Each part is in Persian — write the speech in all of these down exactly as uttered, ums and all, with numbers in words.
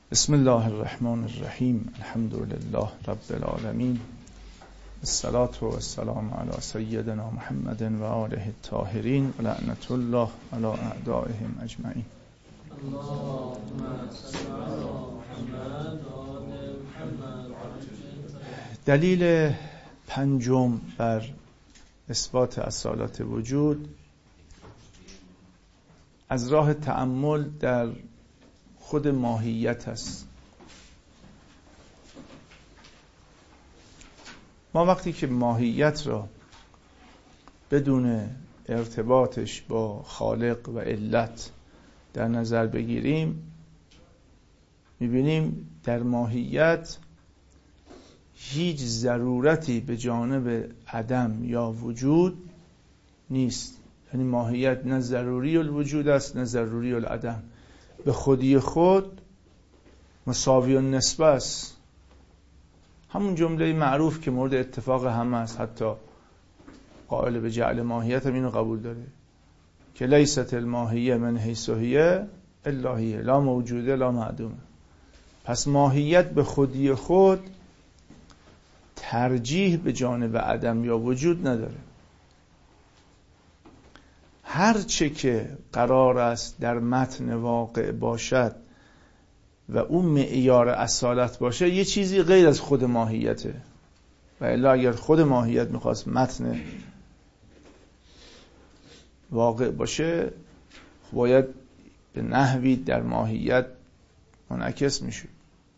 بسم الله الرحمن الرحیم. الحمد لله رب العالمین. الصلاة و السلام علی سیدنا محمد و آله الطاهرین و لعنت الله علی اعدائهم اجمعین. دلیل پنجم بر اثبات اصالت وجود از راه تأمل در خود ماهیت است. ما وقتی که ماهیت را بدون ارتباطش با خالق و علت در نظر بگیریم، میبینیم در ماهیت هیچ ضرورتی به جانب عدم یا وجود نیست. یعنی ماهیت نه ضروری الوجود است نه ضروری العدم، به خودی خود مساوی النسبه است. همون جمله معروف که مورد اتفاق همه است، حتی قائل به جعل ماهیت هم اینو قبول داره که لیست الماهیه من حیث هی الا هی، لا موجوده لا معدومه. پس ماهیت به خودی خود ترجیح به جانب عدم یا وجود نداره. هر چه که قرار است در متن واقع باشد و اون معیار اصالت باشه، یه چیزی غیر از خود ماهیته. و الا اگر خود ماهیت میخواست متن واقع باشه، باید به نحوی در ماهیت منعکس میشه.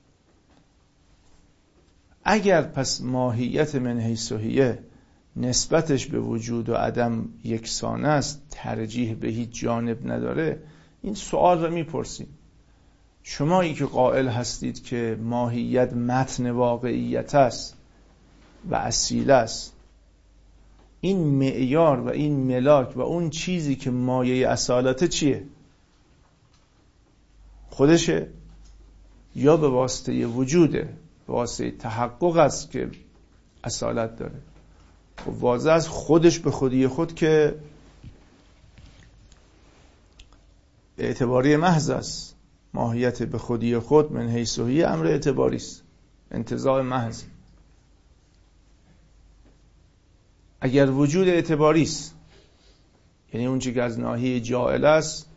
اگر پس ماهیت من حیث هی نسبتش به وجود و عدم یکسان است، ترجیح به هیچ جانب نداره، این سوال رو میپرسیم: شمایی که قائل هستید که ماهیت متن واقعیت است و اصیل است، این معیار و این ملاک و اون چیزی که مایه اصالته چیه؟ خودشه یا به واسطه وجوده، به واسطه تحقق است که اصالت داره؟ خب واضح است خودش به خودی خود که اعتباری محض است. ماهیت به خودی خود من حیث هی امر اعتباری است، انتزاع محض. اگر وجود اعتباری است، یعنی اون چیزی که از ناحیه جائل است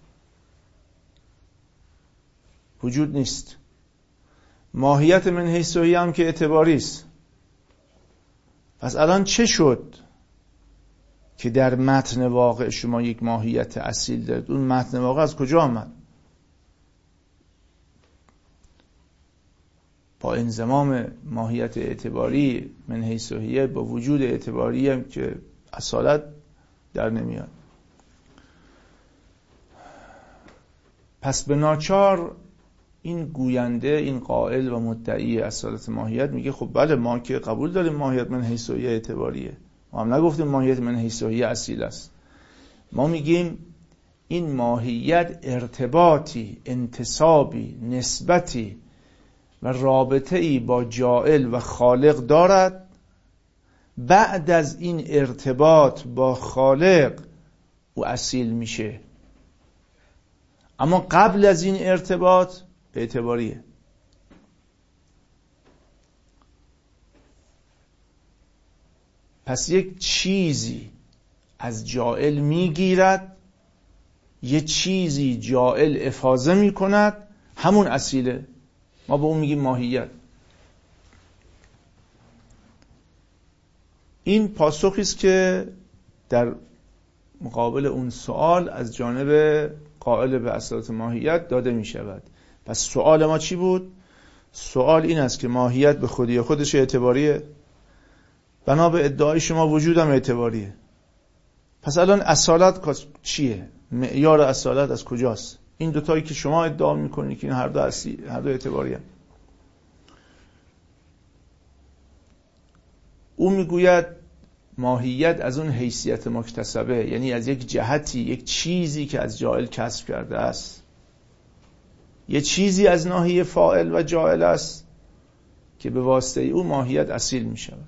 وجود نیست. ماهیت من حیث هی هم که اعتباری است. پس الان چه شد که در متن واقع شما یک ماهیت اصیل دارید؟ اون متن واقع از کجا آمد؟ با انضمام ماهیت اعتباری من حیث هی با وجود اعتباری هم که اصالت در نمیاد. پس به ناچار این گوینده، این قائل و مدعی اصالت ماهیت میگه خب بله، ما که قبول داریم ماهیت من حیث هی اعتباریه، ما هم نگفتیم ماهیت من حیث هی اصیل است. ما میگیم این ماهیت ارتباطی، انتسابی، نسبتی و رابطه‌ای با جائل و خالق دارد. بعد از این ارتباط با خالق او اصیل میشه، اما قبل از این ارتباط اعتباریه. پس یک چیزی از جائل میگیرد، یه چیزی جائل افاضه میکند، همون اصیله. ما به اون میگیم ماهیت. این پاسخی است که در مقابل اون سوال از جانب قائل به اصالت ماهیت داده می شود. پس سوال ما چی بود؟ سوال این است که ماهیت به خودی خودش اعتباریه، بنا به ادعای شما وجود هم اعتباریه. پس الان اصالت چیه؟ معیار اصالت از کجاست؟ این دوتایی که شما ادعا میکنید که این هر دو اصلی، هر دو اعتباری هم. او میگوید ماهیت از اون حیثیت مکتسبه، یعنی از یک جهتی، یک چیزی که از جائل کسب کرده است، یه چیزی از ناحیه فاعل و جائل است که به واسطه او ماهیت اصیل می شود.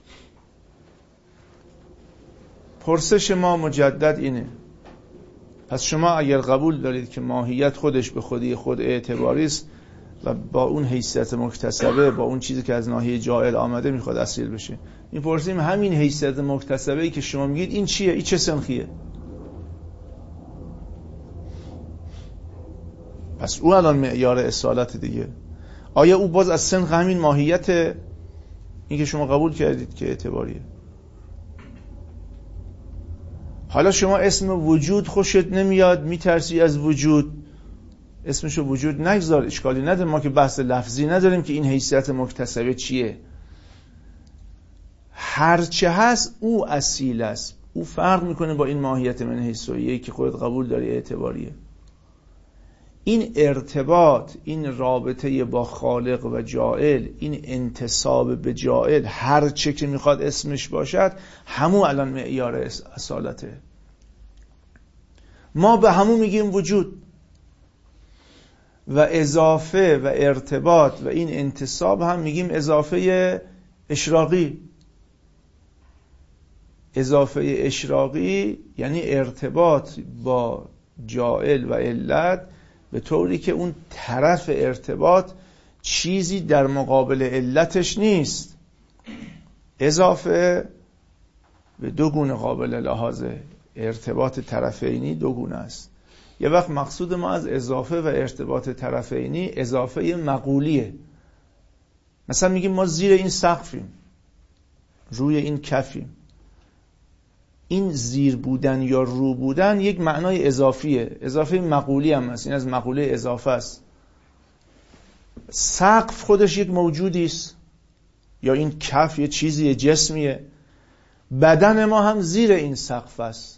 پرسش ما مجدد اینه: پس شما اگر قبول دارید که ماهیت خودش به خودی خود اعتباری است و با اون حیثیت مکتسبه، با اون چیزی که از ناحیه جاهل آمده میخواد اصیل بشه، میپرسیم همین حیثیت مکتسبه ای که شما میگید این چیه؟ این چه سنخیه؟ پس او الان معیار اصالت دیگه. آیا او باز از سنخ همین ماهیت این که شما قبول کردید که اعتباریه؟ حالا شما اسم وجود خوشت نمیاد، میترسی از وجود، اسمشو وجود نگذار، اشکالی نداره، ما که بحث لفظی نداریم که این حیثیت مکتسبه چیه. هرچه هست او اصیل است، او فرق میکنه با این ماهیت من حیثیه‌ای که خودت قبول داری اعتباریه. این ارتباط، این رابطه با خالق و جاعل، این انتساب به جاعل، هر چه که میخواد اسمش باشد، همون الان معیار اصالته. ما به همون میگیم وجود و اضافه و ارتباط و این انتساب هم میگیم اضافه اشراقی. اضافه اشراقی یعنی ارتباط با جاعل و علت به طوری که اون طرف ارتباط چیزی در مقابل علتش نیست. اضافه به دو گونه قابل لحاظه، ارتباط طرفینی دو گونه است. یه وقت مقصود ما از اضافه و ارتباط طرفینی اضافه مقولیه. مثلا میگیم ما زیر این سقفیم، روی این کفیم. این زیر بودن یا رو بودن یک معنای اضافیه، اضافه مقولی هم هست، این از مقوله اضافه است. سقف خودش یک موجودی است، یا این کف یه چیزی جسمیه. بدن ما هم زیر این سقف است.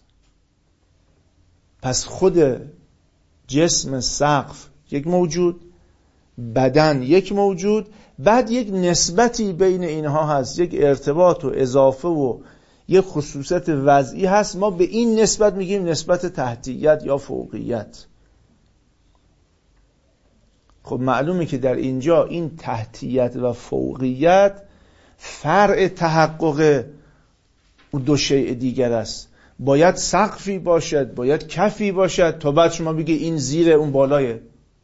پس خود جسم سقف یک موجود، بدن یک موجود، بعد یک نسبتی بین اینها هست، یک ارتباط و اضافه و یک خصوصیت وضعی هست. ما به این نسبت میگیم نسبت تحتیت یا فوقیت. خب معلومه که در اینجا این تحتیت و فوقیت فرع تحقق اون دو شیء دیگر است. باید سقفی باشد، باید کفی باشد تا بعد شما بگی این زیر اون بالایه.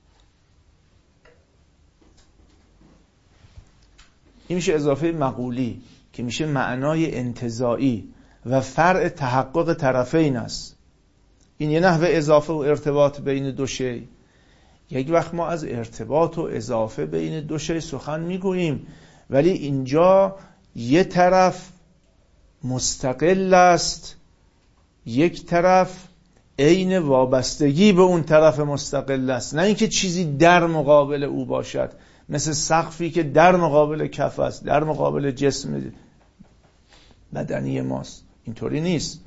این میشه اضافه مقولی که میشه معنای انتزاعی و فرع تحقق طرفین است. این یه نحوه اضافه و ارتباط بین دو شیء. یک وقت ما از ارتباط و اضافه بین دو شیء سخن میگوییم، ولی اینجا یه طرف مستقل است، یک طرف عین وابستگی به اون طرف مستقل است، نه اینکه چیزی در مقابل او باشد، مثل سقفی که در مقابل کف است، در مقابل جسم بدنی ماست. اینطوری نیست.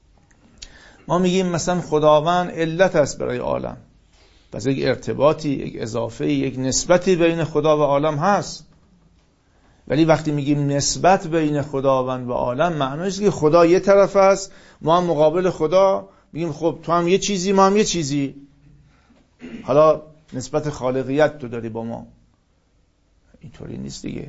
ما میگیم مثلا خداوند علت است برای عالم، پس یک ارتباطی، یک اضافه، یک نسبتی بین خدا و عالم هست. ولی وقتی میگیم نسبت بین خداوند و عالم، معنیش که خدا یه طرف است، ما هم مقابل خدا میگیم خب تو هم یه چیزی، ما هم یه چیزی. حالا نسبت خالقیت تو داری با ما. اینطوری نیست دیگه.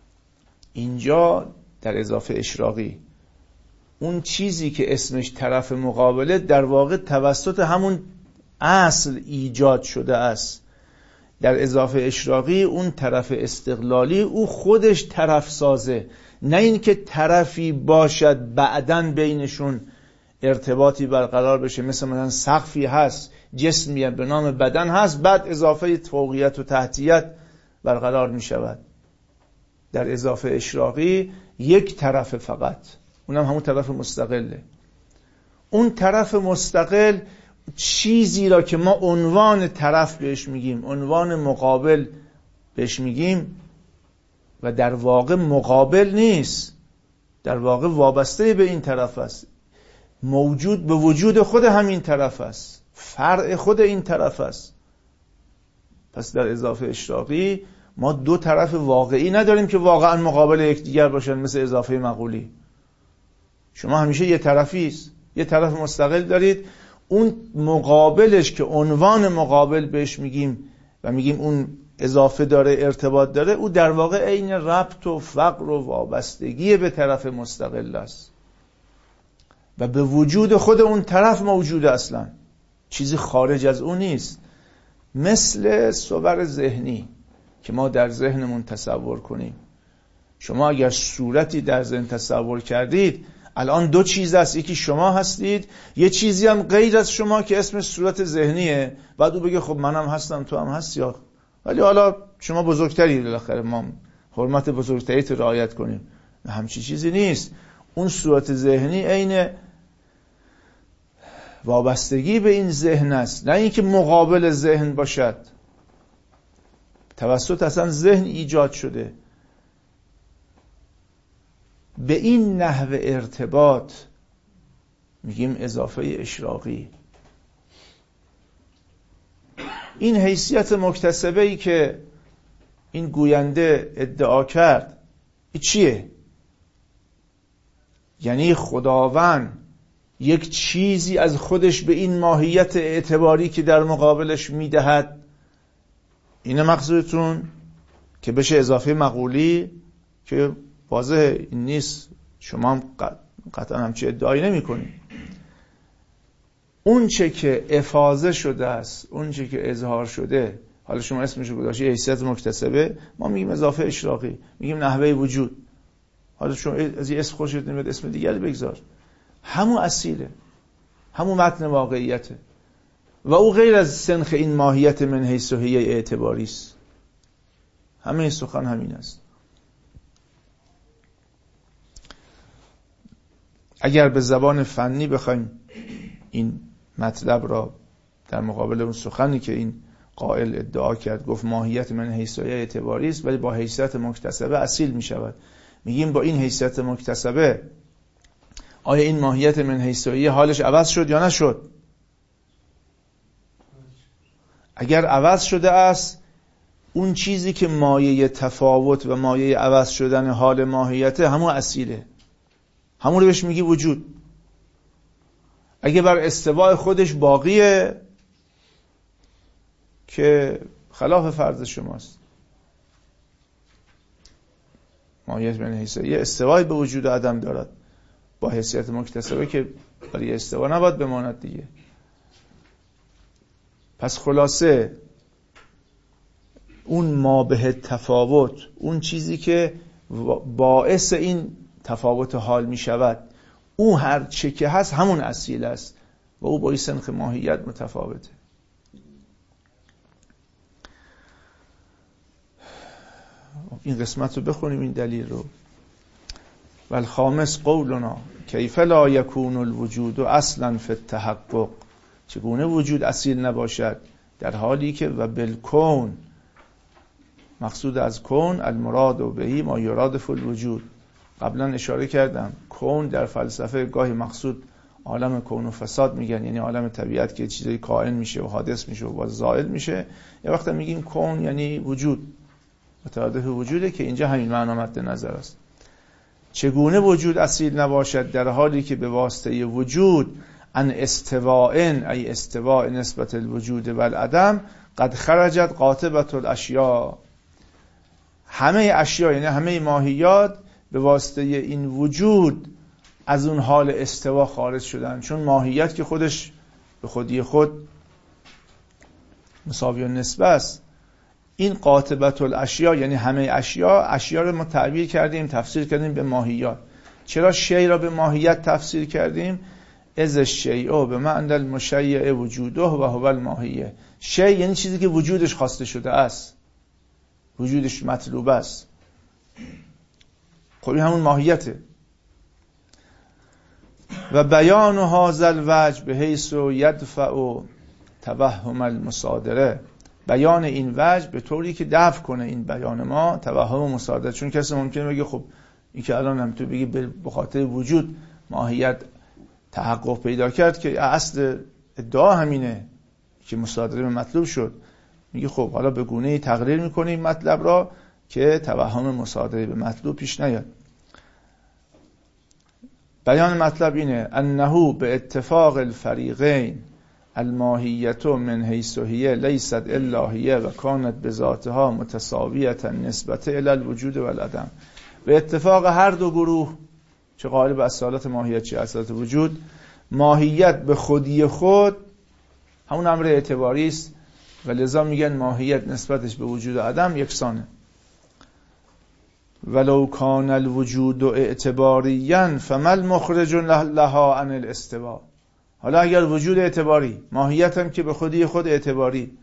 اینجا در اضافه اشراقی اون چیزی که اسمش طرف مقابله در واقع توسط همون اصل ایجاد شده است. در اضافه اشراقی اون طرف استقلالی او خودش طرف سازه، نه این که طرفی باشد بعدن بینشون ارتباطی برقرار بشه. مثل مثلا سقفی هست، جسمی به نام بدن هست، بعد اضافه فوقیت و تحتیت برقرار می شود. در اضافه اشراقی یک طرف فقط، اونم همون طرف مستقله. اون طرف مستقل چیزی را که ما عنوان طرف بهش میگیم، عنوان مقابل بهش میگیم، و در واقع مقابل نیست، در واقع وابسته به این طرف است، موجود به وجود خود همین طرف است، فرع خود این طرف است. پس در اضافه اشراقی ما دو طرف واقعی نداریم که واقعا مقابل یکدیگر باشن، مثل اضافه مقولی. شما همیشه یه طرفی است، یه طرف مستقل دارید، اون مقابلش که عنوان مقابل بهش میگیم و میگیم اون اضافه داره، ارتباط داره، او در واقع عین ربط و فقر و وابستگی به طرف مستقل است و به وجود خود اون طرف موجود اصلا. چیزی خارج از اون نیست. مثل صور ذهنی که ما در ذهنمون تصور کنیم. شما اگر صورتی در ذهن تصور کردید، الان دو چیز است، یکی شما هستید، یه چیزی هم غیر از شما که اسم صورت ذهنیه. بعد او بگه خب منم هستم تو هم هستی، یا ولی حالا شما بزرگتری، بالاخره ما حرمت بزرگتری تو رعایت کنیم. همچی چیزی نیست. اون صورت ذهنی عین وابستگی به این ذهن است، نه اینکه مقابل ذهن باشد. توسط اصلا ذهن ایجاد شده. به این نحو ارتباط میگیم اضافه اشراقی. این حیثیت مکتسبه‌ای که این گوینده ادعا کرد، این چیه؟ یعنی خداوند یک چیزی از خودش به این ماهیت اعتباری که در مقابلش میدهد. اینه مقصودتون که بشه اضافه مقولی که واضح این نیست. شما هم قطعا همچی ادعایی نمی کنید. اون چه که افاضه شده است، اون چه که اظهار شده، حالا شما اسمشو گذاشتی حیثیت مکتسبه، ما میگیم اضافه اشراقی، میگیم نحوه وجود. حالا شما از یه اسم خوشت نمیاد اسم دیگری بگذار، همون اصیله، همون متن واقعیته و او غیر از سنخ این ماهیت من حیث و هی اعتباری است. همه سخن همین است. اگر به زبان فنی بخوایم این مطلب را در مقابل اون سخنی که این قائل ادعا کرد، گفت ماهیت من حیث و هی اعتباری است ولی با حیثیت مکتسبه اصیل می شود، میگیم با این حیثیت مکتسبه آیا این ماهیت من حیث و هی حالش عوض شد یا نشد؟ اگر عوض شده است، اون چیزی که مایه تفاوت و مایه عوض شدن حال ماهیت همون اصیله، همون رو بهش میگی وجود. اگه بر استواء خودش باقیه که خلاف فرض شماست. ماهیت من حیث یه استوای به وجود آدم دارد با حیثیت مکتسبه که برای استوا نباید بماند دیگه. پس خلاصه اون ما به تفاوت، اون چیزی که باعث این تفاوت حال می شود، او هر چه که هست همون اصیل است و او با این سنخ ماهیت متفاوته. این قسمت رو بخونیم، این دلیل رو. والخامس قولنا کیف لا یکون الوجود اصلا فی التحقق، چگونه وجود اصیل نباشد در حالی که و بالکون، مقصود از کون المراد و بهی ما یراد فی الوجود. قبلا اشاره کردم کون در فلسفه گاهی مقصود عالم کون و فساد میگن، یعنی عالم طبیعت که چیزی کائن میشه و حادث میشه و زائل میشه. یه وقت میگیم کون یعنی وجود، مترادف وجوده که اینجا همین معنا مد نظر است. چگونه وجود اصیل نباشد در حالی که به واسطه وجود ان استواءن ای استواء نسبت الوجود و العدم قد خرجت قاطبة الاشیاء، همه اشیا یعنی همه ماهیات به واسطه این وجود از اون حال استوا خارج شدن، چون ماهیت که خودش به خودی خود مساوی النسبه است. این قاطبة الاشیاء یعنی همه اشیا، اشیا رو ما تعبیر کردیم، تفسیر کردیم به ماهیات. چرا شیء را به ماهیت تفسیر کردیم؟ از الشیء به معنی المشیع وجوده و هو الماهیه. شیء یعنی چیزی که وجودش خواسته شده است، وجودش مطلوب است. خب این همون ماهیته. و بیان هذا الوجه به حیث یدفع توهم المصادره، بیان این وجه به طوری که دفع کنه این بیان ما توهم مصادره. چون کسی ممکنه بگه خب این که الان هم تو بگی به خاطر وجود ماهیت تحقق پیدا کرد که اصل ادعا همینه که مصادره به مطلوب شد. میگه خب حالا به گونه‌ای تقریر میکنیم مطلب را که توهم مصادره به مطلوب پیش نیاد. بیان مطلب اینه انه به اتفاق الفریقین الماهیت من حیث هی لیست الا هی و کانت بذاتها متساویه نسبت الی الوجود و العدم. به اتفاق هر دو گروه، چه قائل به اصالت ماهیت چه اصالت وجود، ماهیت به خودی خود همون امر اعتباری است و لذا میگن ماهیت نسبتش به وجود عدم یکسانه. ولو کان الوجود اعتباریا فما المخرج لها عن الاستواء. حالا اگر وجود اعتباری، ماهیت هم که به خودی خود اعتباری،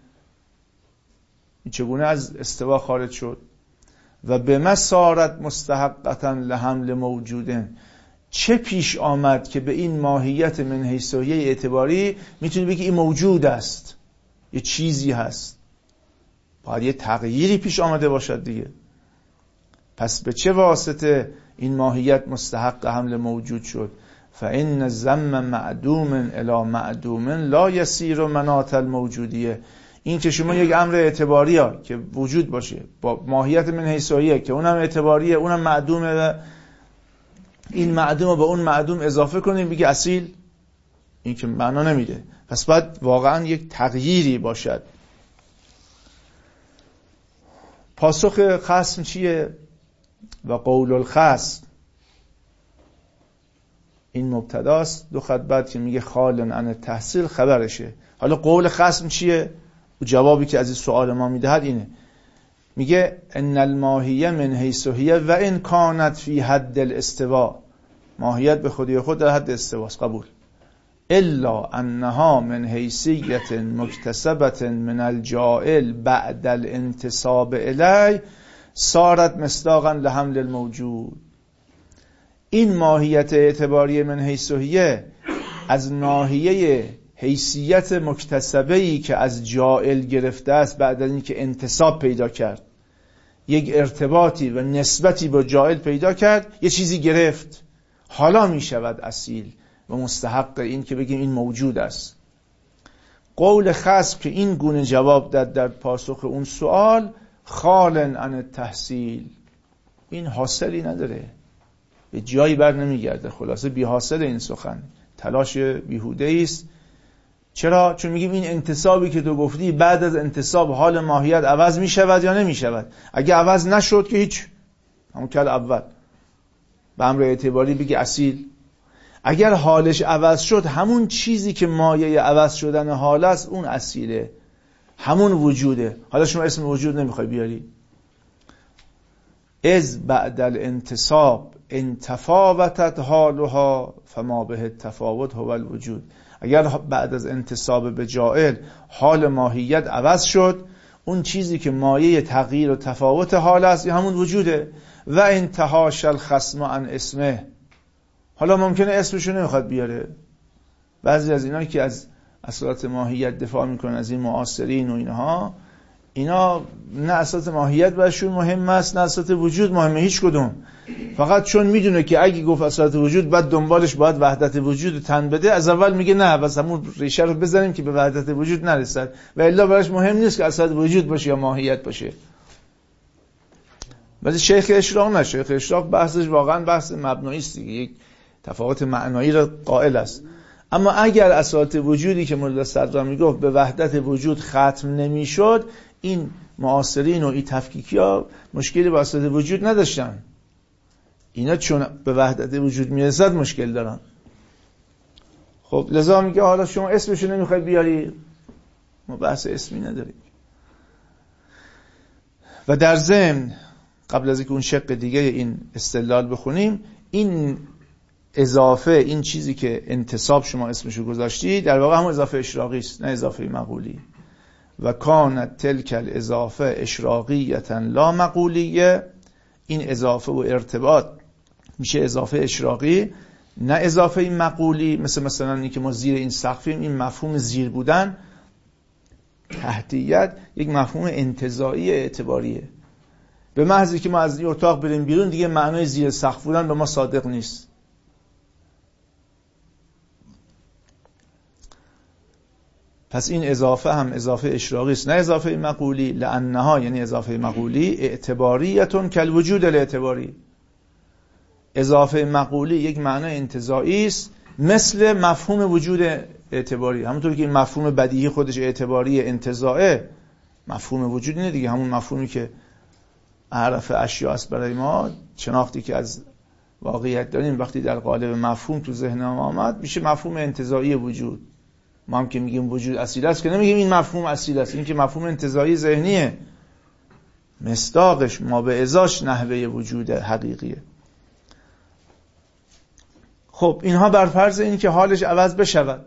چگونه از استوا خارج شد؟ و به ما صارت مستحقتا لحمل موجودن، چه پیش آمد که به این ماهیت من حیثیه اعتباری میتونی بگی این موجود است، یه چیزی هست، باید یه تغییری پیش آمده باشد دیگه. پس به چه واسطه این ماهیت مستحق حمل موجود شد؟ فإن الذم معدوم الی معدوم لا یسیر مناط الموجودیه. این که شما یک امر اعتباری ها که وجود باشه با ماهیت من حیثیه که اونم اعتباریه، اونم معدومه، و این معدوم رو به اون معدوم اضافه کنیم بگی اصیل، این که معنا نمیده. پس باید واقعا یک تغییری باشد. پاسخ خصم چیه؟ و قول الخصم این مبتداست، دو خط بعد که میگه خالن عن التحصیل خبرشه. حالا قول خصم چیه؟ و جوابی که از این سوال ما میدهد اینه، میگه ان الماهیه من حیث هی و ان کانت فی حد الاستواء، ماهیت به خودی خود در حد استواست، قبول، الا انها من حیثیت مکتسبت من الجائل بعد الانتساب الی صارت مصداقا لحمل الموجود. این ماهیت اعتباری من حیث هی از ناحیه حیثیت مکتسبه‌ای که از جائل گرفته است بعد از اینکه انتساب پیدا کرد، یک ارتباطی و نسبتی با جائل پیدا کرد، یه چیزی گرفت، حالا می شود اصیل و مستحق این که بگیم این موجود است. قول خصم که این گونه جواب داد در پاسخ اون سوال، خالن عن التحصیل، این حاصلی نداره، به جایی بر نمیگرده، خلاصه بی حاصل این سخن، تلاش بیهوده است. چرا؟ چون میگیم این انتصابی که تو گفتی بعد از انتصاب حال ماهیت عوض می شود یا نمی شود؟ اگه عوض نشد که هیچ، همون کل اول به امر اعتباری بگی اصیل. اگر حالش عوض شد، همون چیزی که مایه عوض شدن حال است اون اصیله، همون وجوده. حالا شما اسم وجود نمیخوای بیاری، از بعد الانتصاب انتفاوتت حالها فما به التفاوت هو الوجود. اگر بعد از انتصاب به جائل حال ماهیت عوض شد، اون چیزی که مایه تغییر و تفاوت حال است همون وجوده. و انتهاش الخصم عن اسمه، حالا ممکنه اسمشو نمیخواد بیاره. بعضی از اینا که از اصالت ماهیت دفاع میکنن، از این معاصرین و اینها، اینا نه اصالت ماهیت برشون مهم است نه اصالت وجود مهمه، هیچ کدوم. فقط چون میدونه که اگه گفت اصالت وجود بعد دنبالش باید وحدت وجود تن بده، از اول میگه نه، بس همون ریشه رو بزنیم که به وحدت وجود نرسد، و الا براش مهم نیست که اصالت وجود باشه یا ماهیت باشه. ولی شیخ اشراق نه، شیخ اشراق بحثش واقعا بحث مبنایی است دیگه، یک تفاوت معنایی را قائل است. اما اگر اصالت وجودی که مولانا صدرا میگفت به وحدت وجود ختم نمیشد، این معاصرین و این تفکیکی ها مشکلی با اصالت وجود نداشتن. اینا چون به وحدت وجود میرسد مشکل دارن. خب لذا میگه حالا شما اسمشو نمیخوای بیاری، ما بحث اسمی نداریم. و در ضمن قبل از اینکه اون شق دیگه این استدلال بخونیم، این اضافه، این چیزی که انتصاب شما اسمشو گذاشتی، در واقع هم اضافه اشراقی است، نه اضافه مقولی. و کانت تلک الاضافه اشراقیتا لا مقولیه، این اضافه و ارتباط میشه اضافه اشراقی نه اضافه مقولی. مثل مثلا این که ما زیر این سقفیم، این مفهوم زیر بودن، تحتیت، یک مفهوم انتزاعی اعتباریه. به محضی که ما از این اتاق بریم بیرون دیگه معنای زیر سقف بودن به ما صادق نیست. پس این اضافه هم اضافه اشراقی است نه اضافه مقولی. لانها یعنی اضافه مقولی اعتباریتون کالوجود الاعتباری، اضافه مقولی یک معنای انتزاعی است مثل مفهوم وجود اعتباری. همونطور که این مفهوم بدیهی خودش اعتباری انتزاعه، مفهوم وجود اینه دیگه، همون مفهومی که اعرف اشیاء است برای ما، شناختی که از واقعیت داریم وقتی در قالب مفهوم تو ذهن ما آمد میشه مفهوم انتزاعی وجود، ما هم که میگیم وجود اصیل است که نمیگیم این مفهوم اصیل است، این که مفهوم انتزاعی ذهنیه، مصداقش ما به ازاش نحوه وجود حقیقیه. خب اینها بر فرض این که حالش عوض بشود،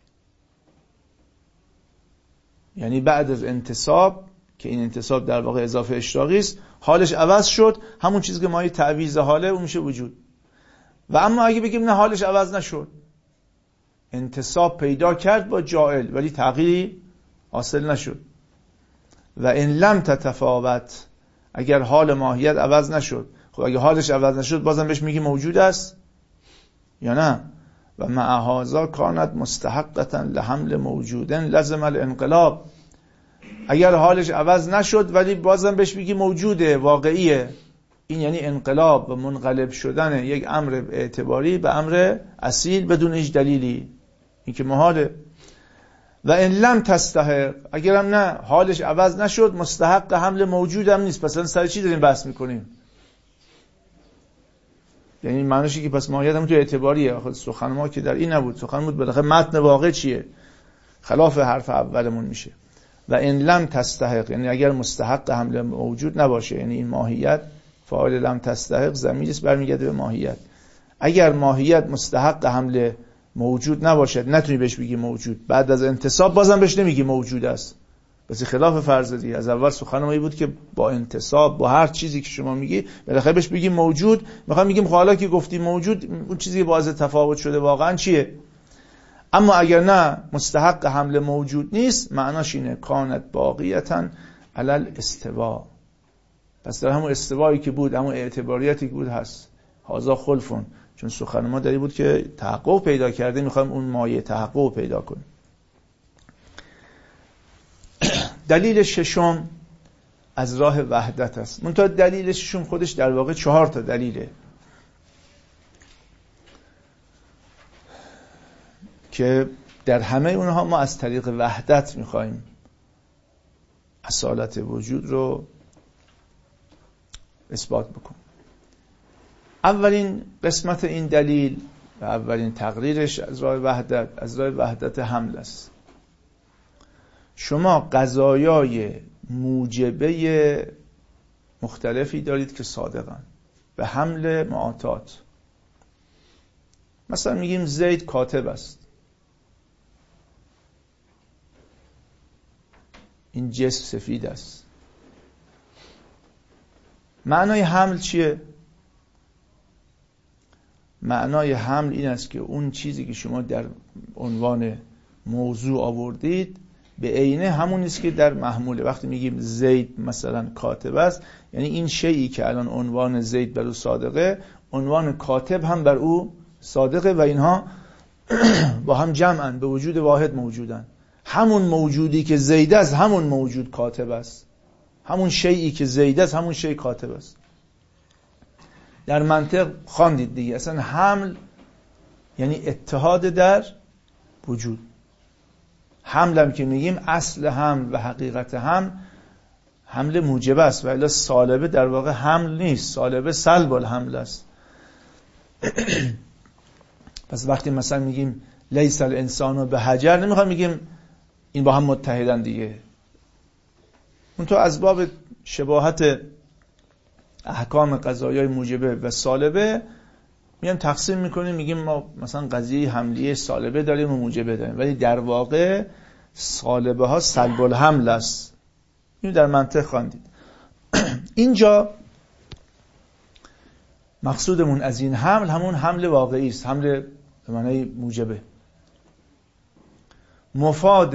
یعنی بعد از انتصاب که این انتصاب در واقع اضافه اشتراقی است، حالش عوض شد، همون چیزی که ما یه تعویض حاله اون میشه وجود. و اما اگه بگیم نه حالش عوض نشد، انتصاب پیدا کرد با جائل ولی تغییری حاصل نشد، و ان لم تتفاوت، اگر حال ماهیت عوض نشد، خب اگه حالش عوض نشد بازم بهش میگی موجود است یا نه؟ و مع هذا کانت مستحقة لحمل موجود لزم الانقلاب، اگر حالش عوض نشد ولی بازم بهش میگی موجوده، واقعیه، این یعنی انقلاب و منقلب شدن یک امر اعتباری به امر اصیل بدون هیچ دلیلی، این که محاله. و ان لم تستحق، اگرم نه حالش عوض نشد، مستحق حمل موجود هم نیست. پس سر چی داریم بحث میکنیم؟ یعنی معنیشه که پس ماهیت هم تو اعتباریه. آخه سخن ما که در این نبود، سخن بود بالاخره متن واقع چیه، خلاف حرف اولمون میشه. و ان لم تستحق، یعنی اگر مستحق حمل موجود نباشه، یعنی این ماهیت فاعل لم تستحق ضمیری است برمیگرده به ماهیت. اگر ماهیت مستحق حمل موجود نباشد، نتونی بهش بگی موجود، بعد از انتصاب بازم بهش نمیگی موجود است. بس خلاف فرض دیگه. از اول سخن ما بود که با انتصاب، با هر چیزی که شما میگی بالاخره بهش بگی موجود. میخوام میگیم خب حالا که گفتی موجود، اون چیزی که باعث تفاوت شده واقعا چیه؟ اما اگر نه مستحق حمل موجود نیست، معناش اینه کانت باقیتاً علی الاستوا، پس در همون استوایی که بود، همون اعتباریتی که بود هست. هازا خلفون، چون سخن ما داری بود که تحقق پیدا کرده، میخوایم اون مایه تحقق پیدا کنیم. دلیل ششم از راه وحدت است. منتها دلیل ششم خودش در واقع چهار تا دلیله که در همه اونها ما از طریق وحدت میخوایم اصالت وجود رو اثبات بکنیم. اولین قسمت این دلیل و اولین تقریرش از راه وحدت، از راه وحدت حمل است. شما قضایای موجبه مختلفی دارید که صادقن به حمل معاطات. مثلا میگیم زید کاتب است، این جسم سفید است. معنای حمل چیه؟ معنای حمل این است که اون چیزی که شما در عنوان موضوع آوردید به عینه همون نیست که در محموله. وقتی میگیم زید مثلا کاتب است، یعنی این شیئی که الان عنوان زید بر او صادقه، عنوان کاتب هم بر او صادقه و اینها با هم جمعن، به وجود واحد موجودن. همون موجودی که زید است همون موجود کاتب است، همون شیئی که زید است همون شی کاتب است. در منطق خواندید دیگه، اصلا حمل یعنی اتحاد در وجود. حمل هم که میگیم اصل حمل و حقیقت حمل حمل موجبه است، ولی سالبه در واقع حمل نیست، سالبه سلب الحمل است. پس وقتی مثلا میگیم لیس الانسان بحجر، نمیخوام میگیم این با هم متحدن دیگه. اون تو از باب شباهت احکام قضایای موجبه و سالبه میام تقسیم میکنیم، میگیم ما مثلا قضیه حملیه سالبه داریم و موجبه داریم، ولی در واقع سالبه ها سلب الحمل است. اینو در منطق خواندید. اینجا مقصودمون از این حمل همون حمل واقعی است، حمل به معنای موجبه. مفاد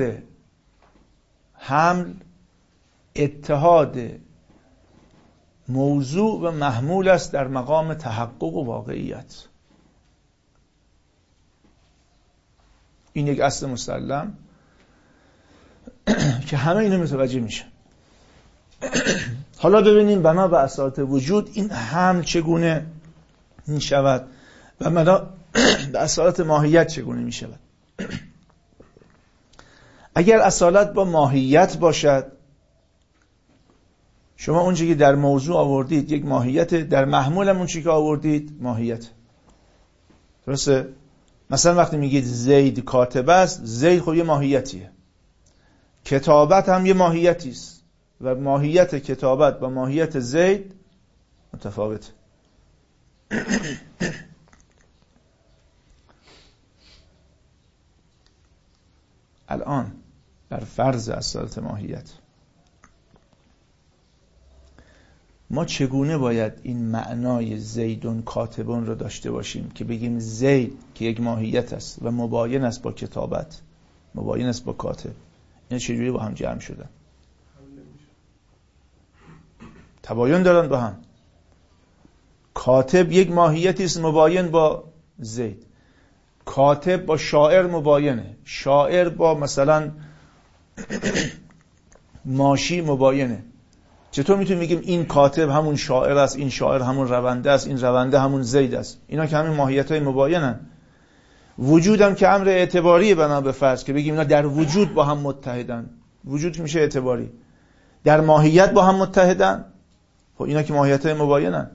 حمل اتحاد موضوع و محمول است در مقام تحقق و واقعیت. این یک اصل مسلم که همه اینو متوجه میشن. حالا ببینیم بنا به اصالت وجود این حمل چگونه می شود و بنا به اصالت ماهیت چگونه می شود. اگر اصالت با ماهیت باشد، شما اونچه که در موضوع آوردید یک ماهیت، در محمول هم اونچه که آوردید ماهیت. درسته؟ مثلا وقتی میگید زید کاتب است، زید خب یه ماهیتیه، کتابت هم یه ماهیتی است و ماهیت کتابت با ماهیت زید متفاوته. الان بر فرض اصالت ماهیت ما چگونه باید این معنای زیدون کاتبون رو داشته باشیم که بگیم زید که یک ماهیت است و مباین است با کتابت، مباین است با کاتب، اینا چجوری با هم جمع شدن؟ تباین دارن با هم. کاتب یک ماهیتی است مباین با زید، کاتب با شاعر مباینه، شاعر با مثلا ماشی مباینه. چطور میتونیم بگیم این کاتب همون شاعر است، این شاعر همون رونده است، این رونده همون زید است؟ اینا که همین ماهیت‌های مباینن. وجودم که امر اعتباریه بنا به فرض که بگیم اینا در وجود با هم متحدن، وجود که میشه اعتباری، در ماهیت با هم متحدن، خب اینا که ماهیت‌های مباینن.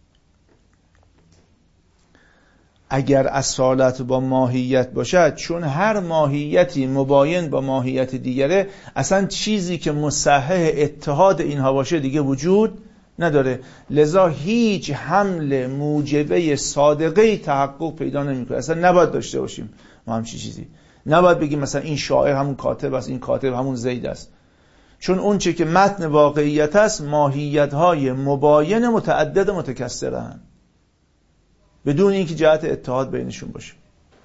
اگر اصالت با ماهیت باشد، چون هر ماهیتی مباین با ماهیت دیگره، اصلا چیزی که مصحح اتحاد اینها باشه دیگه وجود نداره، لذا هیچ حمل موجبه صادقه تحقق پیدا نمیکنه. اصلا نباید داشته باشیم ما همچین چیزی، نباید بگیم مثلا این شاعر همون کاتب است، این کاتب همون زید است، چون اون چه که متن واقعیت است ماهیت‌های مباین متعدد متکثرن بدون اینکه جهت اتحاد بینشون باشه.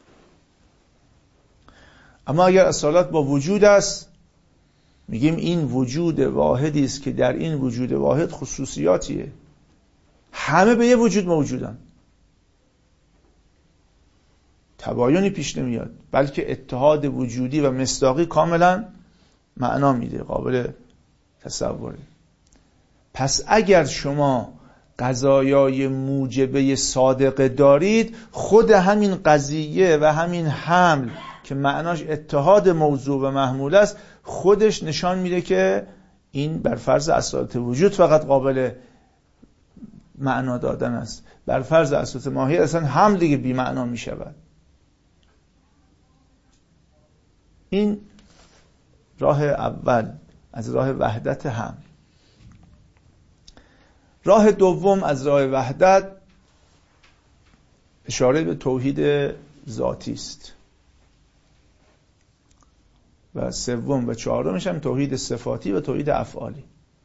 اما اگر اصالت با وجود است، میگیم این وجود واحدی است که در این وجود واحد خصوصیاتیه، همه به یه وجود موجودن، تباینی پیش نمیاد، بلکه اتحاد وجودی و مصداقی کاملا معنا میده، قابل تصوره. پس اگر شما قضایای موجبه صادقه دارید، خود همین قضیه و همین حمل که معناش اتحاد موضوع و محمول است، خودش نشان میده که این بر فرض اصالت وجود فقط قابل معنا دادن است. بر فرض اصالت ماهیت اصلا حمل دیگه بی معنا میشود. این راه اول از راه وحدت حمل. راه دوم از راه وحدت اشاره به توحید ذاتی است و سوم و چهارمش هم توحید صفاتی و توحید افعالی.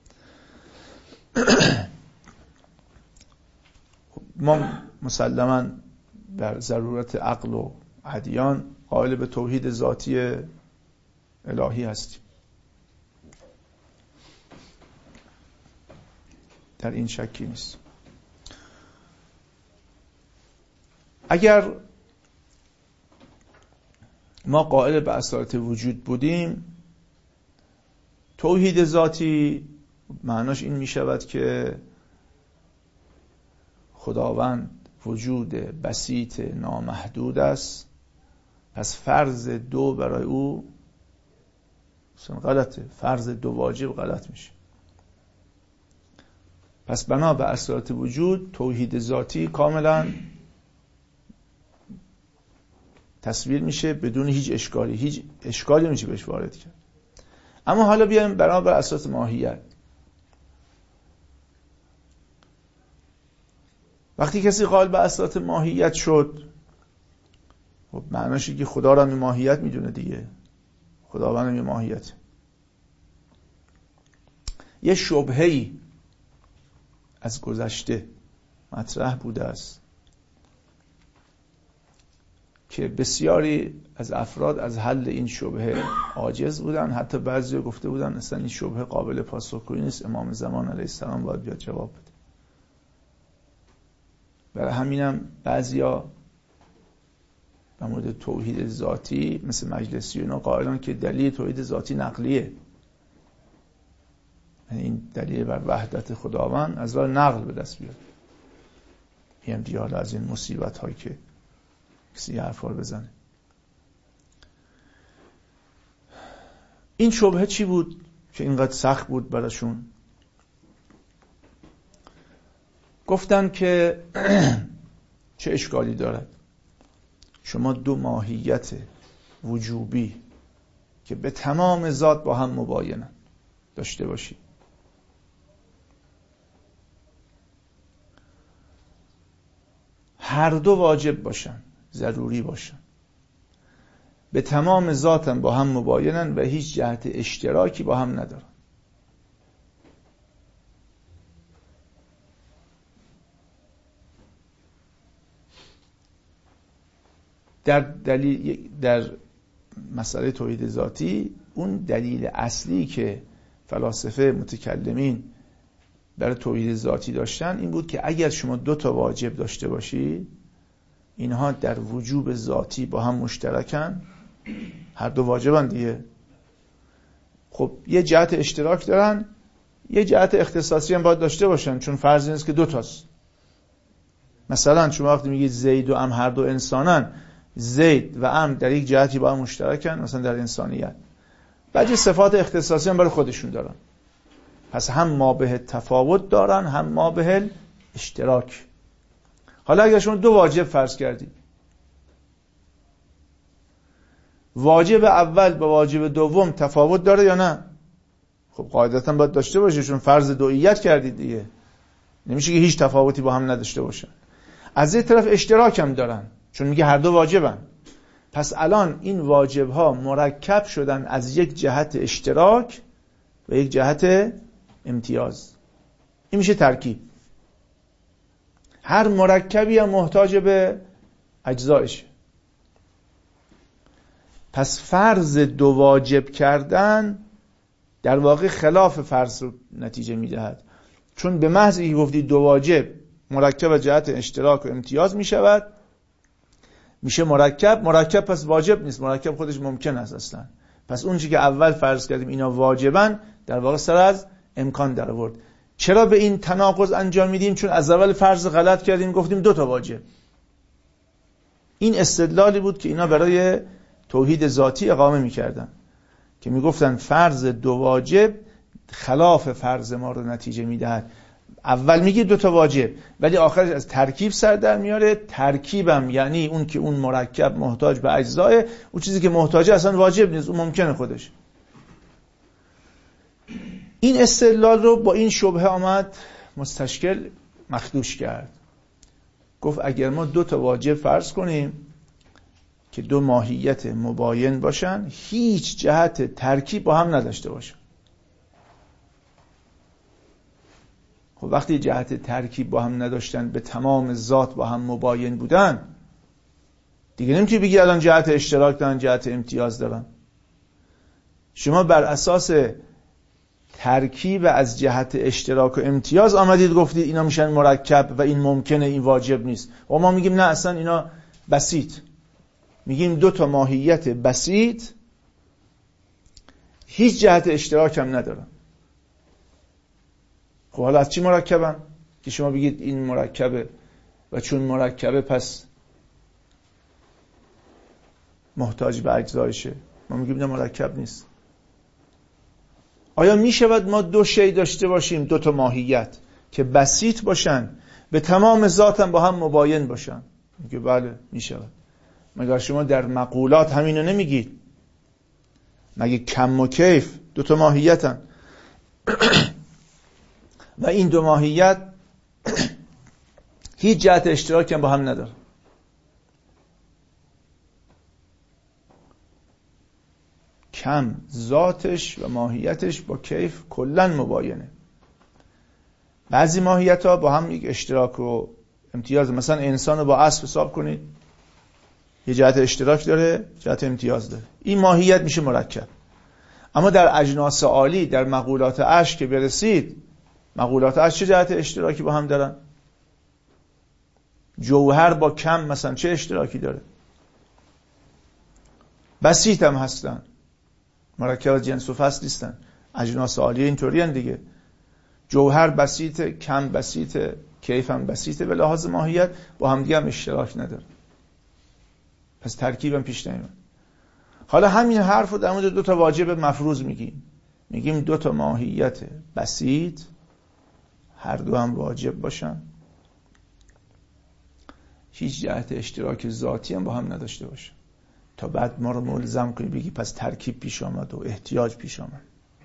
ما مسلماً در ضرورت عقل و ادیان قائل به توحید ذاتی الهی هستیم، در این شکی نیست. اگر ما قائل به اصالت وجود بودیم، توحید ذاتی معناش این می شود که خداوند وجود بسیط نامحدود است، پس فرض دو برای او غلطه، فرض دو واجب غلط میشه. پس بنا به اصالت وجود توحید ذاتی کاملا تصویر میشه بدون هیچ اشکالی، هیچ اشکالی نمیشه بهش وارد کرد. اما حالا بیایم بنا به اصالت ماهیت. وقتی کسی قائل به اصالت ماهیت شد، خب معناش که خدا را هم ماهیت میدونه دیگه، خداوند هم ماهیت. یه شبهه‌ای از گذشته مطرح بوده است که بسیاری از افراد از حل این شبهه عاجز بودن، حتی بعضی گفته بودن اصلا این شبهه قابل پاسخگویی نیست، امام زمان علیه السلام باید بیاد جواب بده. برای همینم بعضیا در مورد توحید ذاتی مثل مجلسیون قائلان که دلیل توحید ذاتی نقلیه، یعنی این دلیل بر وحدت خداوند از راه نقل به دست بیاد. این دیال از این مصیبت هایی که کسی حرفا رو بزنه. این شبهه چی بود که اینقدر سخت بود براشون؟ گفتن که چه اشکالی دارد شما دو ماهیت وجوبی که به تمام ذات با هم مباینن داشته باشید. هر دو واجب باشن، ضروری باشن، به تمام ذاتن با هم مباینن و هیچ جهت اشتراکی با هم ندارن. در دلیل در مسئله توحید ذاتی اون دلیل اصلی که فلاسفه متکلمین برای توحید ذاتی داشتن این بود که اگر شما دو تا واجب داشته باشی، اینها در وجوب ذاتی با هم مشترکن، هر دو واجبن دیگه، خب یه جهت اشتراک دارن، یه جهت اختصاصی هم باید داشته باشن، چون فرض نیست که دو تاست. مثلا شما وقتی میگید زید و عمرو هر دو انسانن، زید و عمرو در یک جهتی با هم مشترکن، مثلا در انسانیت، بعد یه صفات اختصاصی هم برای خودشون دارن، پس هم ما به تفاوت دارن هم ما به اشتراک. حالا اگر شما دو واجب فرض کردید، واجب اول با واجب دوم تفاوت داره یا نه؟ خب قاعدتا باید داشته باشه، چون فرض دوئیت کردید دیگه، نمیشه که هیچ تفاوتی با هم نداشته باشن. از یه طرف اشتراک هم دارن، چون میگه هر دو واجبن، پس الان این واجب ها مرکب شدن از یک جهت اشتراک و یک جهت امتیاز. این میشه ترکیب. هر مرکبی هم محتاج به اجزایشه. پس فرض دو واجب کردن در واقع خلاف فرض رو نتیجه میدهد، چون به محض اینکه گفتی دو واجب مرکب از جهت اشتراک و امتیاز میشود، میشه مرکب. مرکب پس واجب نیست، مرکب خودش ممکن است اصلا. پس اون چیزی که اول فرض کردیم اینا واجبن، در واقع سر از امکان در آورد. چرا به این تناقض انجام میدیم؟ چون از اول فرض غلط کردیم، گفتیم دو تا واجب. این استدلالی بود که اینا برای توحید ذاتی اقامه میکردن، که میگفتن فرض دو واجب خلاف فرض ما رو نتیجه میدهد. اول میگه دو تا واجب، ولی آخرش از ترکیب سر در میاره. ترکیبم یعنی اون که اون مرکب محتاج به اجزای، اون چیزی که محتاجه اصلا واجب نیست، اون ممکنه خودش. این استدلال رو با این شبهه آمد مستشکل مخدوش کرد. گفت اگر ما دو تا واجب فرض کنیم که دو ماهیت مباین باشن، هیچ جهت ترکیب با هم نداشته باشن، خب وقتی جهت ترکیب با هم نداشتن، به تمام ذات با هم مباین بودن، دیگه نمیتونی بگی الان جهت اشتراک دارن جهت امتیاز دارن. شما بر اساس ترکیب از جهت اشتراک و امتیاز آمدید گفتید اینا میشن مرکب و این ممکنه این واجب نیست. و ما میگیم نه، اصلا اینا بسیط. میگیم دو تا ماهیت بسیط هیچ جهت اشتراک هم ندارن. خب حالا از چی مرکبن؟ که شما بگید این مرکبه و چون مرکبه پس محتاج به اجزایشه. ما میگیم نه، مرکب نیست. آیا میشود ما دو شی داشته باشیم، دو تا ماهیت که بسیط باشن، به تمام ذاتن با هم مباین باشن؟ میگه بله میشود. مگر شما در مقولات همینو نمیگید؟ مگه کم و کیف دو تا ماهیتن و این دو ماهیت هیچ جهت اشتراکی هم با هم نداره؟ کم ذاتش و ماهیتش با کیف کلن مباینه. بعضی ماهیت ها با هم یک اشتراک و امتیاز، مثلا انسان رو با اسب حساب کنید، یه جهت اشتراک داره جهت امتیاز داره، این ماهیت میشه مرکب. اما در اجناس عالی، در مقولات عشق که برسید، مقولات عشق چه جهت اشتراکی با هم دارن؟ جوهر با کم مثلا چه اشتراکی داره؟ بسیط هم هستن، مرکب از جنس و فصل نیستن. اجناس عالی اینطوری هستن دیگه، جوهر بسیطه، کم بسیطه، کیف هم بسیطه، به لحاظ ماهیت با هم دیگه هم اشتراک نداره، پس ترکیب هم پیش نمیاد. حالا همین حرف رو در مورد دو تا واجب مفروض میگیم، میگیم دو تا ماهیت بسیط هر دو هم واجب باشن، هیچ جهت اشتراک ذاتی هم با هم نداشته باشه تا بعد ما رو ملزم کنی بگی پس ترکیب پیش آمد و احتیاج پیش آمد.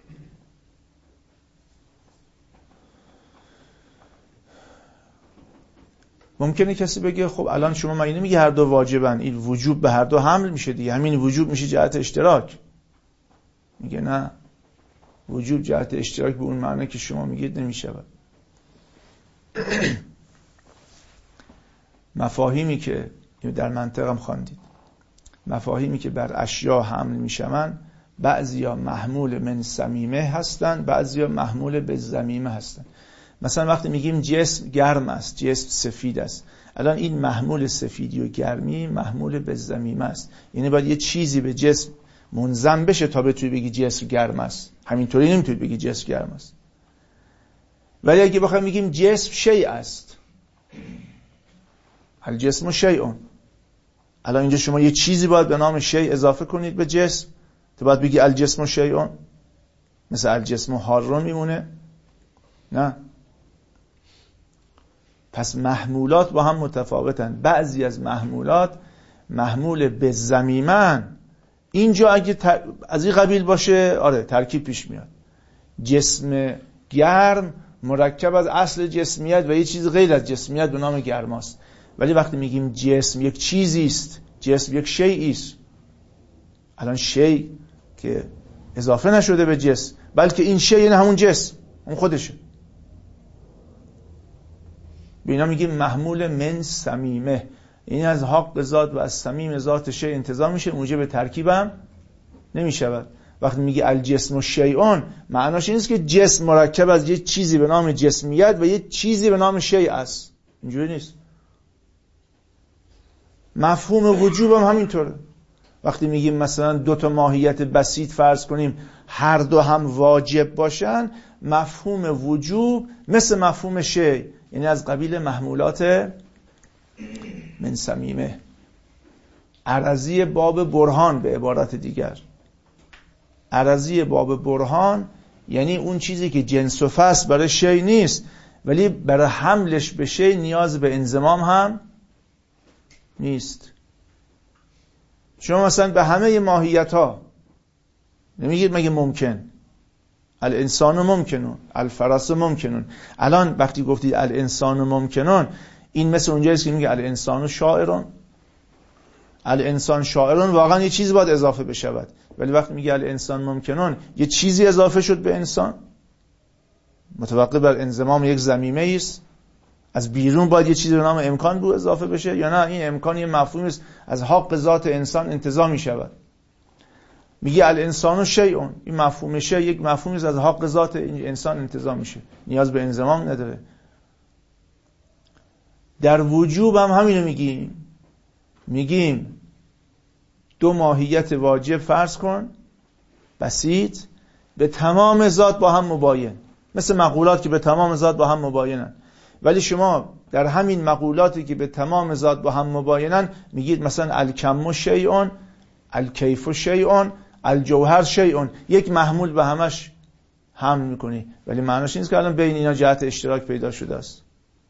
ممکنه کسی بگه خب الان شما مگه نمیگی هر دو واجبن، این وجوب به هر دو حمل میشه دیگه، همین وجوب میشه جهت اشتراک. میگه نه، وجوب جهت اشتراک به اون معنی که شما میگید نمیشود. مفاهیمی که در منطقم خواندید، مفاهیمی که بر اشیا حمل میشوند، بعضیا محمول من صمیمه هستند، بعضیا محمول به ضمیمه هستند. مثلا وقتی میگیم جسم گرم است، جسم سفید است، الان این محمول سفیدی و گرمی محمول به ضمیمه است، یعنی باید یه چیزی به جسم منضم بشه تا بتونی بگی جسم گرم است. همینطوری نمیتونی بگی جسم گرم است. ولی اگه بخوایم میگیم جسم شیء است، الجسم شیء، الان اینجا شما یه چیزی باید به نام شیء اضافه کنید به جسم تو باید بگی الجسم شیء، مثل الجسم حار میمونه؟ نه. پس محمولات با هم متفاوتن. بعضی از محمولات محمول به ضمیمن، اینجا اگه تر... از این قبیل باشه آره ترکیب پیش میاد. جسم گرم مرکب از اصل جسمیت و یه چیز غیر از جسمیت به نام گرماست. ولی وقتی میگیم جسم یک چیزی است، جسم یک شیئی است، الان شیء که اضافه نشده به جسم، بلکه این شیء یعنی همون جسم، اون خودشه. به اینا میگیم محمول من صمیمه، این از حق ذات و از صمیم ذات شیء انتزاع میشه، موجب ترکیبم نمیشود. وقتی میگه الجسم شیء، معناش این است که جسم مرکب از یه چیزی به نام جسمیت و یه چیزی به نام شیء است. اینجوری نیست. مفهوم وجوب هم همینطوره. وقتی میگیم مثلا دو تا ماهیت بسیط فرض کنیم هر دو هم واجب باشن، مفهوم وجوب مثل مفهوم شیء، یعنی از قبیل محمولات من صمیمه. عرضی باب برهان به عبارت دیگر، عرضی باب برهان یعنی اون چیزی که جنس و فصل برای شیء نیست ولی برای حملش به شیء نیاز به انضمام هم نیست. شما مثلا به همه ماهیت ها نمیگید مگه ممکن؟ الانسان ممکنون، الفرس ممکنون. الان وقتی گفتید الانسان ممکنون، این مثل اونجاییست که میگه الانسان شاعرون. الانسان شاعرون واقعا یه چیزی باید اضافه بشود، ولی وقتی میگه الانسان ممکنون یه چیزی اضافه شد به انسان متوقع بر انضمام یک ضمیمه است. از بیرون باید یه چیزی به نام امکان رو اضافه بشه، یا نه این امکان یه مفهومی است از حق ذات انسان انتزاع میشود. میگه الانسان شیء، این مفهوم شیء یک مفهومی است از حق ذات انسان انتزاع میشه، نیاز به انضمام نداره. در وجوب هم همینو میگیم. میگیم دو ماهیت واجب فرض کن بسیط به تمام ذات با هم مباین، مثل مقولات که به تمام ذات با هم مباینن. ولی شما در همین مقولاتی که به تمام ذات با هم مباینن میگید مثلا الکم شیء، الکیف شیء، الجوهر شیء، یک محمول به همش حمل میکنی، ولی معناش این است که الان بین اینا جهت اشتراک پیدا شده است.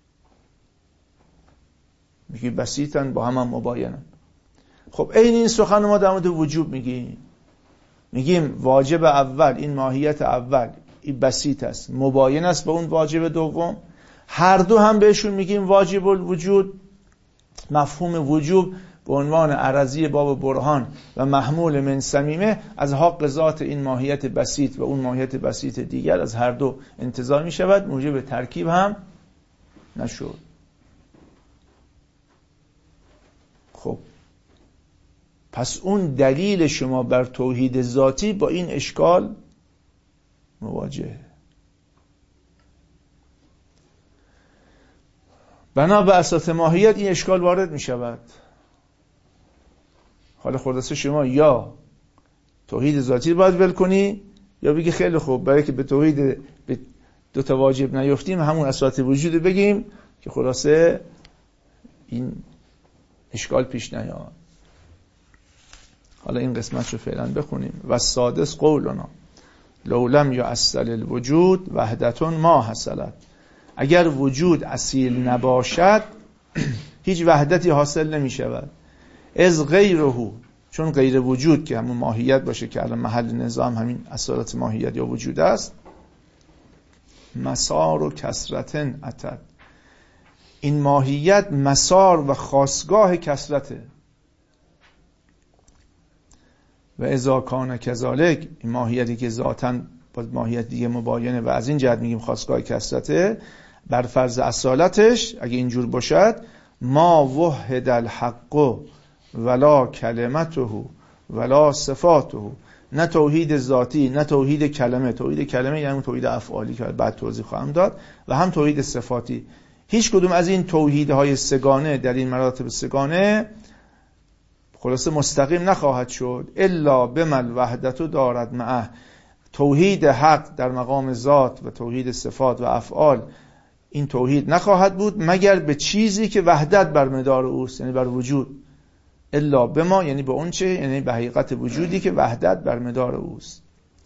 میگی بسیطن با هم هم مباینن. خب این این سخن ما در مورد وجوب میگیم. میگیم واجب اول، این ماهیت اول این بسیط است، مباین است به اون واجب دوم. هر دو هم بهشون میگیم واجب الوجود. مفهوم وجوب به عنوان عرضی باب برهان و محمول من صمیمه از حق ذات این ماهیت بسیط و اون ماهیت بسیط دیگر از هر دو انتزاع می شود، موجب ترکیب هم نشد. خب پس اون دلیل شما بر توحید ذاتی با این اشکال مواجهه. بنا به اساس ماهیت این اشکال وارد می شود. حالا خلاصه شما یا توحید ذاتی باید ول کنی یا بگی خیلی خوب برای که به توحید به دو تا واجب نیفتیم همون اساس وجود بگیم که خلاصه این اشکال پیش نیاد. حالا این قسمت رو فعلا بخونیم. و سادس قولنا لو لم یعسل الوجود وحدتون ما حصلت. اگر وجود اصیل نباشد هیچ وحدتی حاصل نمی شود. از غیره، چون غیر وجود که همون ماهیت باشه که الان محل نظام همین اصالت ماهیت یا وجود است، مسار و کسرتن اتد، این ماهیت مسار و خاستگاه کسرته. و اذا کان کذالک، این ماهیتی که ذاتاً با ماهیت دیگه مباینه و از این جهت میگیم خاستگاه کسرته، بر فرض اصالتش اگه اینجور باشد، ما وحد الحق ولا کلمته ولا صفاته، نه توحید ذاتی نه توحید کلمه. توحید کلمه یعنی توحید افعالی که بعد توضیح خواهم داد، و هم توحید صفاتی. هیچ کدوم از این توحیدهای سگانه در این مراتب سگانه خلاصه مستقیم نخواهد شد الا بمل وحدت دارد معه. توحید حق در مقام ذات و توحید صفات و افعال، این توحید نخواهد بود مگر به چیزی که وحدت بر مدار اوست، یعنی بر وجود. الا بما یعنی به اون چه، یعنی به حقیقت وجودی که وحدت بر مدار اوست.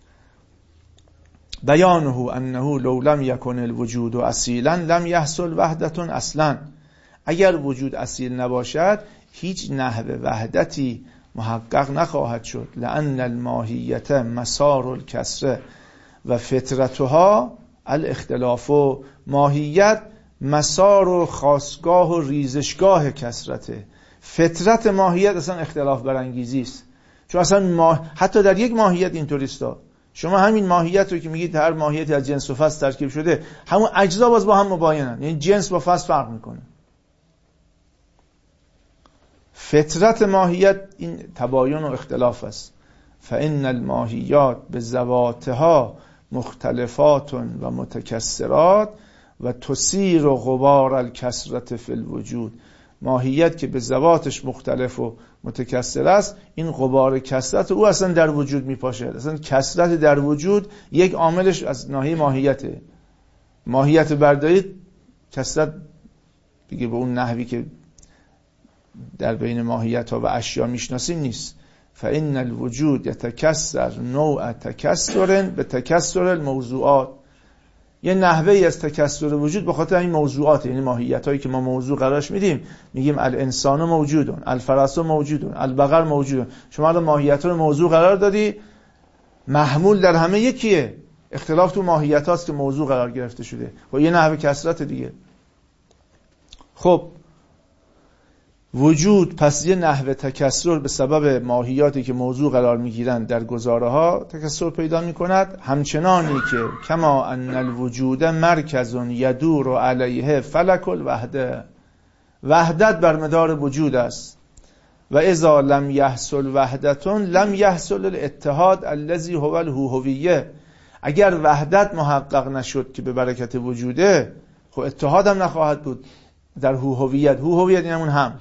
بیانه انه لو لم یکن الوجود اصیلا لم یحصل وحدت اصلا. اگر وجود اصیل نباشد هیچ نحو وحدتی محقق نخواهد شد. لان الماهیت مسار الکسره و فطرتها الاختلاف. و ماهیت مسار و خاستگاه و ریزشگاه کسرته. فطرت ماهیت اصلا اختلاف برانگیزی است. چون اصلا ما... حتی در یک ماهیت اینطوریست. شما همین ماهیت رو که میگید هر ماهیتی از جنس و فصل ترکیب شده، همون اجزا باز با هم مباینن، یعنی جنس با فصل فرق میکنه. فطرت ماهیت این تباین و اختلاف است. فان الماهیات بذواتها مختلفات و متکثرات و تثیر غبار الکثرت فی الوجود. ماهیت که به ذواتش مختلف و متکثر است، این غبار کثرت او اصلا در وجود میپاشه. اصلا کثرت در وجود یک عاملش از ناحیه ماهیته. ماهیت بردارید، کثرت دیگه به اون نحوی که در بین ماهیت ها و اشیا میشناسیم نیست. فإن الوجود یتکثر نوع تکثر به تکثر الموضوعات. یه نحوهی از تکثر وجود به خاطر این موضوعات، یعنی ماهیت هایی که ما موضوع قرارش میدیم. میگیم الانسان موجودون، الفرس موجودون، البقر موجودون. شما الان ماهیت ها رو موضوع قرار دادی، محمول در همه یکیه. اختلاف تو ماهیت هاست که موضوع قرار گرفته شده. خب یه نحوه کثرت دیگه. خب وجود پس یه نحوه تکثر به سبب ماهیاتی که موضوع قرار میگیرند در گزاره ها تکثر پیدا میکند. همچنانی که کما ان الوجود مرکز یدور علیه فلک الوحده، وحدت بر مدار وجود است. و اذا لم یحصل وحدتون لم یحصل الاتحاد الذی هو الهویه. اگر وحدت محقق نشد که به برکت وجوده، خب اتحاد هم نخواهد بود در هویت. هویت این همون حمل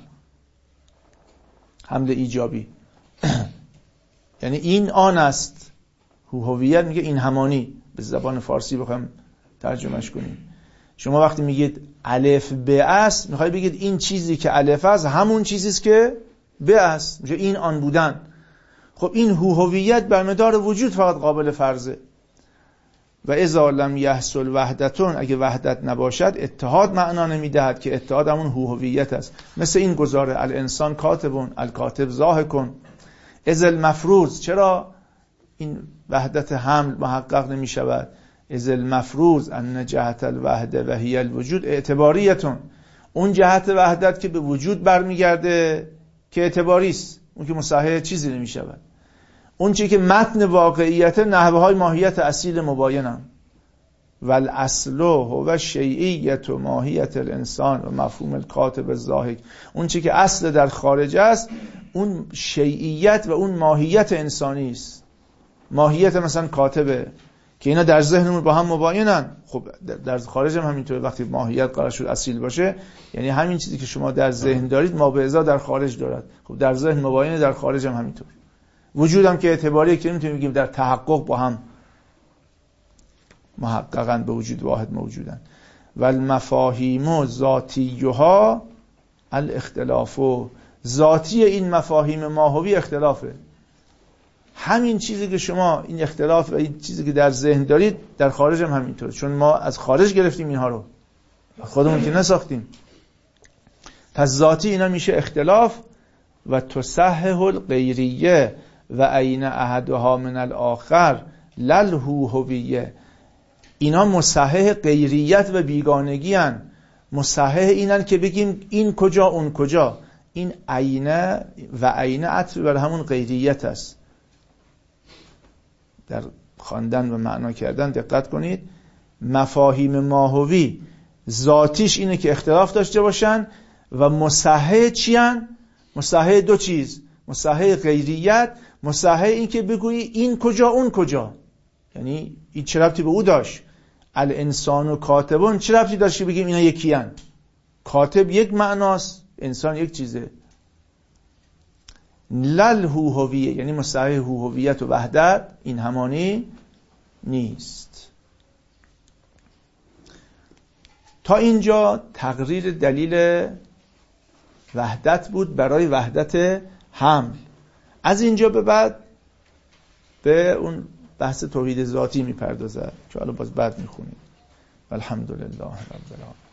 حمل ایجابی یعنی این آن است. هویت میگه این همانی، به زبان فارسی بخوام ترجمهش کنیم. شما وقتی میگید الف ب است، میخوای بگید این چیزی که الف است همون چیزی است که ب است، میشه این آن بودن. خب این هویت بر مدار وجود فقط قابل فرضه. و اذا لم یحصل وحدتون، اگه وحدت نباشد اتحاد معنا نمیدهد که اتحاد همون هویت است. مثل این گزاره الانسان کاتبون الکاتب ضاحکون اذ المفروض. چرا این وحدت حمل محقق نمی شود؟ اذ المفروض ان جهت الوحده و هی الوجود اعتباریتون. اون جهت وحدت که به وجود برمیگرده که اعتباری است، اون که مصحح چیزی نمی شود. اون چی که متن واقعیت نحوه های ماهیت اصیل مباینن. والاصل هو شیعیت و ماهیت الانسان و مفهوم الکاتب الضاحک. اون چی که اصل در خارج است اون شیعیت و اون ماهیت انسانی است. ماهیت مثلا کاتبه که اینا در ذهنمون با هم مباینن. خب در خارج هم همینطوره. وقتی ماهیت قرار شد اصیل باشه، یعنی همین چیزی که شما در ذهن دارید ما به ازا در خارج دارد. خب در ذهن مباینه، در خارج هم همینطور. وجود هم که اعتباریه که نمیتونیم بگیم در تحقق با هم محققاً به وجود واحد موجودن. و المفاهیم ذاتیها الاختلاف. ذاتی این مفاهیم ماهوی اختلافه. همین چیزی که شما این اختلاف و این چیزی که در ذهن دارید در خارج هم همینطوره، چون ما از خارج گرفتیم اینها رو، خودمون که نساختیم. پس ذاتی اینا میشه اختلاف و تصحح الغیریه و عین احدها من الاخر للهو هویه. اینا مصحح غیریت و بیگانگی هن. مصحح اینن که بگیم این کجا اون کجا. این عین و عین عطف بر همون غیریت است. در خواندن و معنا کردن دقت کنید. مفاهیم ماهوی ذاتیش اینه که اختلاف داشته باشن و مصحح چی هن؟ مصحح دو چیز، مصحح غیریت، مصحح این که بگویی این کجا اون کجا. یعنی این چه ربطی به او داشت؟ الانسان و کاتبون چه ربطی داشت که بگیم اینا یکی هن؟ کاتب یک معناست، انسان یک چیزه. لل هو هویه یعنی مصحح هو هویت و وحدت این همانی نیست. تا اینجا تقریر دلیل وحدت بود برای وحدت حمل. از اینجا به بعد به اون بحث توحید ذاتی میپردازه که حالا باز بعد میخونیم. الحمدلله رب العالمین.